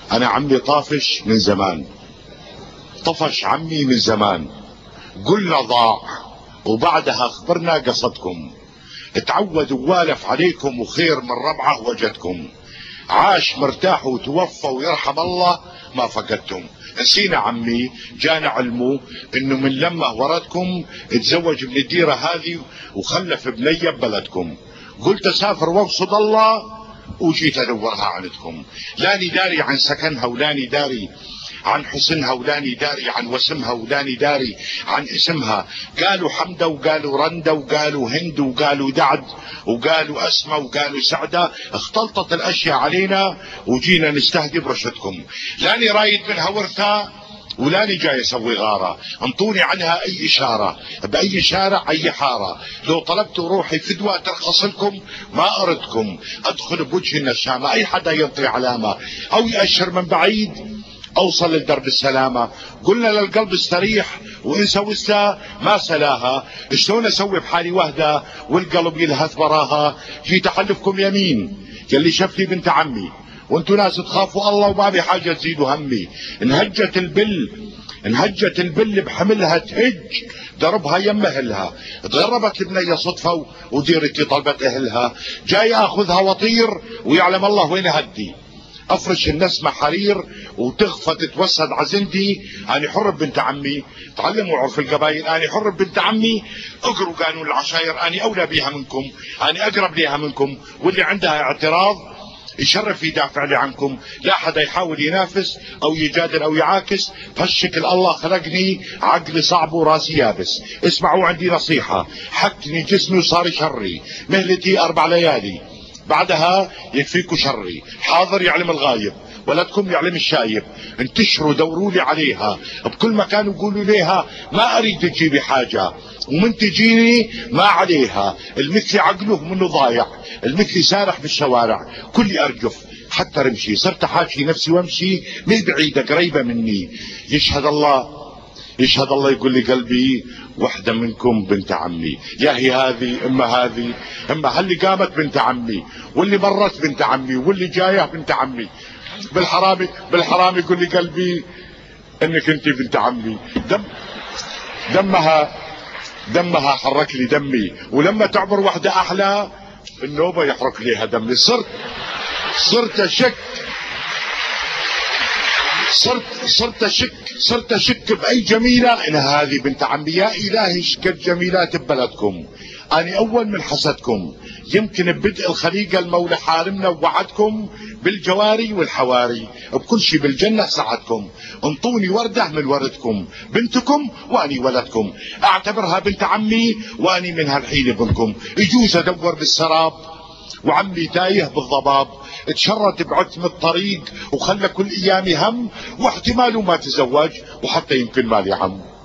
انا عمي طافش من زمان، طفش عمي من زمان، قلنا ضاع وبعدها خبرنا قصدكم، اتعود ووالف عليكم وخير من ربعه وجدكم، عاش مرتاح وتوفى ويرحم الله ما فقدتم. نسينا عمي جانا علمه انه من لما وردكم اتزوج من الديره هذه وخلف بنيه ببلدكم، قلت اسافر واقصد الله وجيت ادورها عندكم، لاني داري عن سكنها ولاني داري عن حسنها ولاني داري عن وسمها ولاني داري عن اسمها، قالوا حمدة وقالوا رندة وقالوا هند وقالوا دعد وقالوا اسمة وقالوا سعدة، اختلطت الاشياء علينا وجينا نستهدي برشدكم، لاني رايد منها ورثة ولاني جاي اسوي غارة، انطوني عنها اي اشارة باي شارع اي حارة، لو طلبت روحي فدوة ترخص لكم ما اردكم، ادخل بوجه النشامة اي حدا ينطي علامة او يأشر من بعيد اوصل لدرب السلامة، قلنا للقلب استريح وانسى وسا ما سلاها، شلون اسوي بحالي وهدة والقلب يلهث براها، جيت احلفكم يمين يلي شفتي بنت عمي وانتو ناس تخافوا الله وما بي حاجة تزيدوا همي، انهجت البل بحملها تهج دربها يم اهلها، تغربت البنية صدفة وديرتي طلبت اهلها، جاي اخذها وطير ويعلم الله وين هدي، افرش النسمة حرير وتخفى تتوسد عزندي، اني حر بنت عمي، تعلموا عرف القبائل، اني حر بنت عمي، اقروا قانون العشاير، اني اولى بيها منكم، اني اقرب ليها منكم، واللي عندها اعتراض يشرف يدافع لي عنكم، لا حدا يحاول ينافس او يجادل او يعاكس، بهالشكل الله خلقني عقلي صعب وراسي يابس، اسمعوا عندي نصيحة، حكني جسمي وصار شري، مهلتي 4 ليالي بعدها يكفيكوا شري، حاضر يعلم الغايب ولدكم يعلم الشايب، انتشروا دوروا لي عليها بكل مكان وقولوا ليها ما اريد تجيبي حاجة ومن تجيني ما عليها، المثلي عقله منه ضايع، المثلي سارح بالشوارع، كلي ارجف حتى رمشي، صرت حاشي نفسي وامشي من بعيدة قريبة مني، يشهد الله يقول لي قلبي وحدة منكم بنت عمي، يا هي هذه اما هاللي قامت بنت عمي واللي مرت بنت عمي واللي جايه بنت عمي، بالحرام يقول لي قلبي انك انت بنت عمي، دمها حرك لي دمي، ولما تعبر وحدة احلى النوبة يحرك ليها دمي، صرت اشك باي جميلة ان هذه بنت عمي، يا الهي شكت جميلات ببلدكم، اني اول من حسدكم، يمكن ببدء الخليقة المولى حارمنا ووعدكم بالجواري والحواري، بكل شي بالجنة سعدكم، انطوني وردة من وردكم، بنتكم واني ولدكم، اعتبرها بنت عمي واني من هالحين ابنكم، يجوز ادور بالسراب وعمي تايه بالضباب، اتشرت بعتم الطريق وخلى كل ايامي هم، واحتمال ما تزوج وحتى يمكن مالي عم.